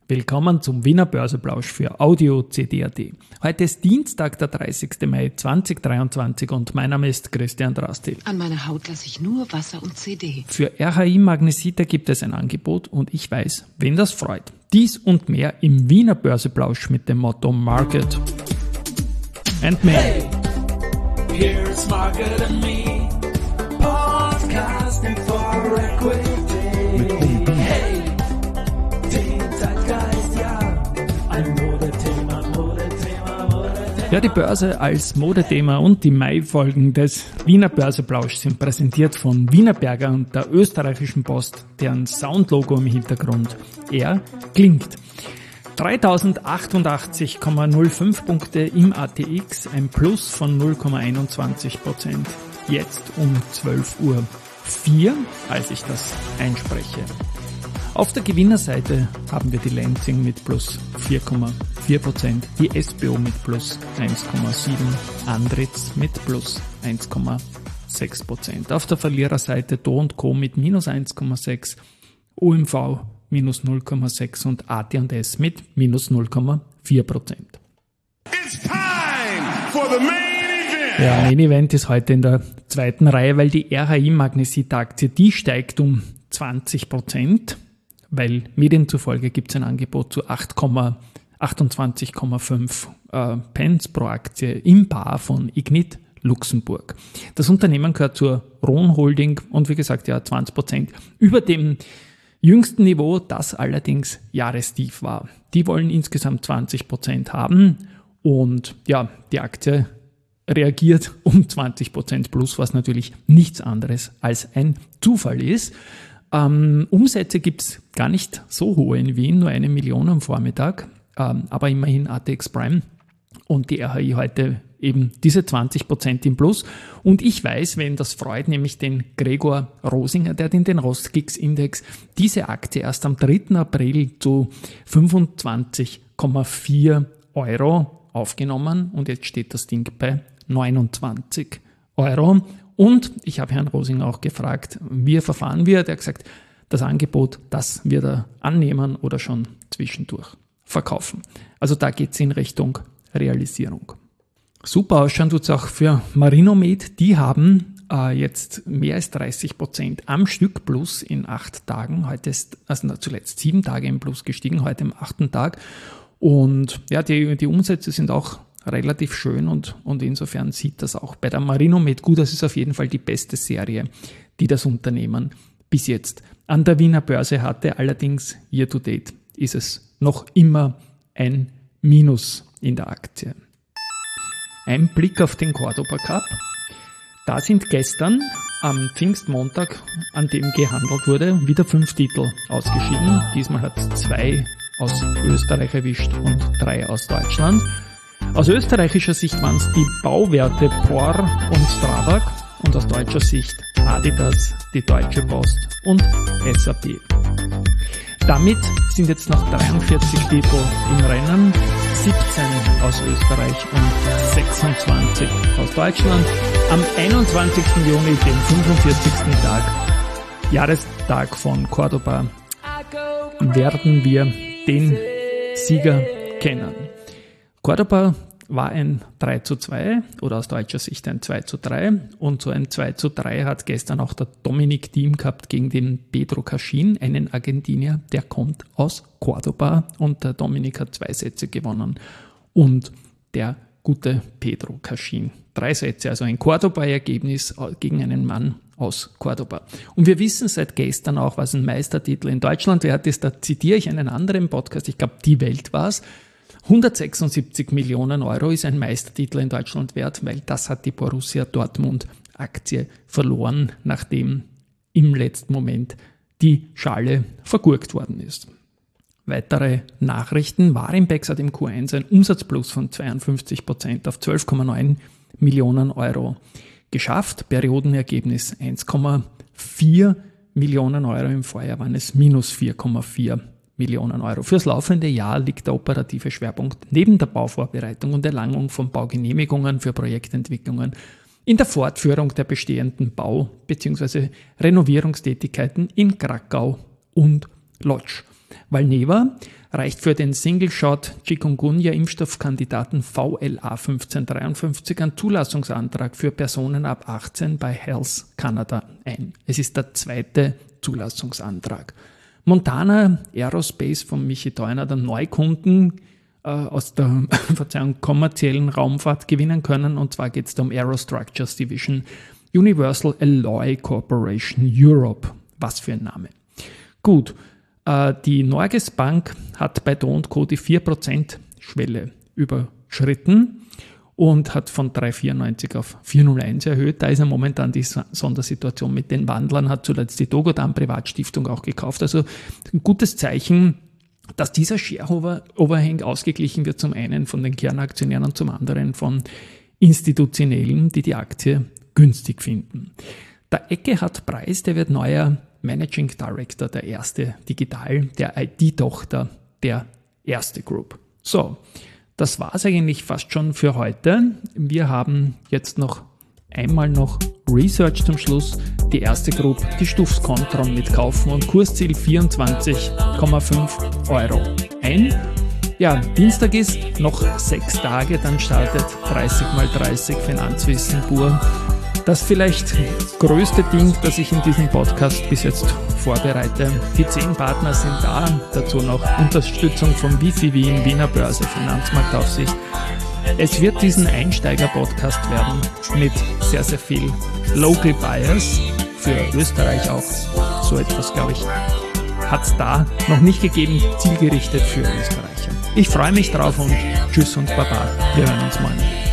Willkommen zum Wiener Börseplausch für Audio CD.at. Heute ist Dienstag, der 30. Mai 2023 und mein Name ist Christian Drastil. An meiner Haut lasse ich nur Wasser und CD. Für RHI Magnesita gibt es ein Angebot und ich weiß, wen das freut. Dies und mehr im Wiener Börseplausch mit dem Motto Market and Me. Hey, here's Market and Me, podcasting for equity. Hey, den Zeitgeist, ja, ein Modethema. Ja, die Börse als Modethema und die Mai-Folgen des Wiener Börseplausch sind präsentiert von Wienerberger und der österreichischen Post, deren Soundlogo im Hintergrund eher klingt. 3088,05 Punkte im ATX, ein Plus von 0,21%. Jetzt um 12:04 Uhr, als ich das einspreche. Auf der Gewinnerseite haben wir die Lenzing mit plus 4,4%, die SBO mit plus 1,7%, Andritz mit plus 1,6%. Auf der Verliererseite Do & Co mit minus 1,6%, OMV minus 0,6% und AT&S mit minus 0,4%. It's time for the main event. Ja, Main Event ist heute in der zweiten Reihe, weil die RHI Magnesita Aktie, die steigt um 20%, weil Medien zufolge gibt es ein Angebot zu 28,5 Pence pro Aktie im Paar von Ignit Luxemburg. Das Unternehmen gehört zur Rhône Holding und wie gesagt, ja, 20% über dem jüngsten Niveau, das allerdings Jahrestief war. Die wollen insgesamt 20% haben und ja, die Aktie reagiert um 20% plus, was natürlich nichts anderes als ein Zufall ist. Umsätze gibt es gar nicht so hohe in Wien, nur 1 Million am Vormittag, aber immerhin ATX Prime und die RHI heute eben diese 20% im Plus. Und ich weiß, wen das freut, nämlich den Gregor Rosinger, der hat in den Rostgix-Index diese Aktie erst am 3. April zu 25,4 Euro aufgenommen und jetzt steht das Ding bei 29 Euro. Und ich habe Herrn Rosinger auch gefragt, wie er verfahren wird. Er hat gesagt, das Angebot, das wird er annehmen oder schon zwischendurch verkaufen. Also da geht es in Richtung Realisierung. Super ausschauen tut es auch für Marinomed. Die haben jetzt mehr als 30% am Stück Plus in 8 Tagen. Heute ist also zuletzt 7 Tage im Plus gestiegen, heute im 8. Tag. Und ja, die Umsätze sind auch relativ schön und insofern sieht das auch bei der Marinomed gut. Das ist auf jeden Fall die beste Serie, die das Unternehmen bis jetzt an der Wiener Börse hatte. Allerdings year to date ist es noch immer ein Minus in der Aktie. Ein Blick auf den Cordoba Cup. Da sind gestern am Pfingstmontag, an dem gehandelt wurde, wieder 5 Titel ausgeschieden. Diesmal hat es 2 aus Österreich erwischt und 3 aus Deutschland. Aus österreichischer Sicht waren es die Bauwerte POR und Strabag und aus deutscher Sicht Adidas, die Deutsche Post und SAP. Damit sind jetzt noch 43 Titel im Rennen, 17 aus Österreich und 26 aus Deutschland. Am 21. Juni, dem 45. Tag, Jahrestag von Cordoba, werden wir den Sieger kennen. Cordoba war ein 3:2 oder aus deutscher Sicht ein 2:3 und so ein 2:3 hat gestern auch der Dominik Thiem gehabt gegen den Pedro Cachin, einen Argentinier, der kommt aus Cordoba und der Dominik hat 2 Sätze gewonnen und der gute Pedro Cachin 3 Sätze, also ein Cordoba-Ergebnis gegen einen Mann aus Cordoba. Und wir wissen seit gestern auch, was ein Meistertitel in Deutschland wert ist. Da zitiere ich einen anderen Podcast, ich glaube Die Welt war es. 176 Millionen Euro ist ein Meistertitel in Deutschland wert, weil das hat die Borussia Dortmund Aktie verloren, nachdem im letzten Moment die Schale vergurkt worden ist. Weitere Nachrichten: Warimpex hat im Q1 ein Umsatzplus von 52% auf 12,9 Millionen Euro geschafft. Periodenergebnis 1,4 Millionen Euro, im Vorjahr waren es minus 4,4 Millionen Euro. Fürs laufende Jahr liegt der operative Schwerpunkt neben der Bauvorbereitung und Erlangung von Baugenehmigungen für Projektentwicklungen in der Fortführung der bestehenden Bau- bzw. Renovierungstätigkeiten in Krakau und Lodz. Valneva reicht für den Single-Shot-Chikungunya-Impfstoffkandidaten VLA 1553 einen Zulassungsantrag für Personen ab 18 bei Health Canada ein. Es ist der zweite Zulassungsantrag. Montana Aerospace von Michi Theuner hat einen Neukunden aus der kommerziellen Raumfahrt gewinnen können, und zwar geht es da um Aerostructures Division Universal Alloy Corporation Europe. Was für ein Name. Gut, die Norges Bank hat bei Do & Co. die 4% Schwelle überschritten und hat von 3,94 auf 4,01 erhöht. Da ist ja momentan die Sondersituation mit den Wandlern, hat zuletzt die Dogodan Privatstiftung auch gekauft. Also ein gutes Zeichen, dass dieser Share-Overhang ausgeglichen wird, zum einen von den Kernaktionären und zum anderen von Institutionellen, die die Aktie günstig finden. Der Eckehard Preis, der wird neuer Managing Director der Erste Digital, der IT-Tochter der Erste Group. So, das war es eigentlich fast schon für heute. Wir haben jetzt noch einmal Research zum Schluss. Die Erste Group, die stuft Kontron mit Kaufen und Kursziel 24,5 Euro ein. Ja, Dienstag ist noch 6 Tage, dann startet 30x30 Finanzwissen pur. Das vielleicht größte Ding, das ich in diesem Podcast bis jetzt vorbereite. Die 10 Partner sind da, dazu noch Unterstützung von Wifi Wien, Wiener Börse, Finanzmarktaufsicht. Es wird diesen Einsteiger-Podcast werden mit sehr, sehr viel Local Bias, für Österreich auch. So etwas, glaube ich, hat es da noch nicht gegeben, zielgerichtet für Österreicher. Ich freue mich drauf und tschüss und baba, wir hören uns morgen.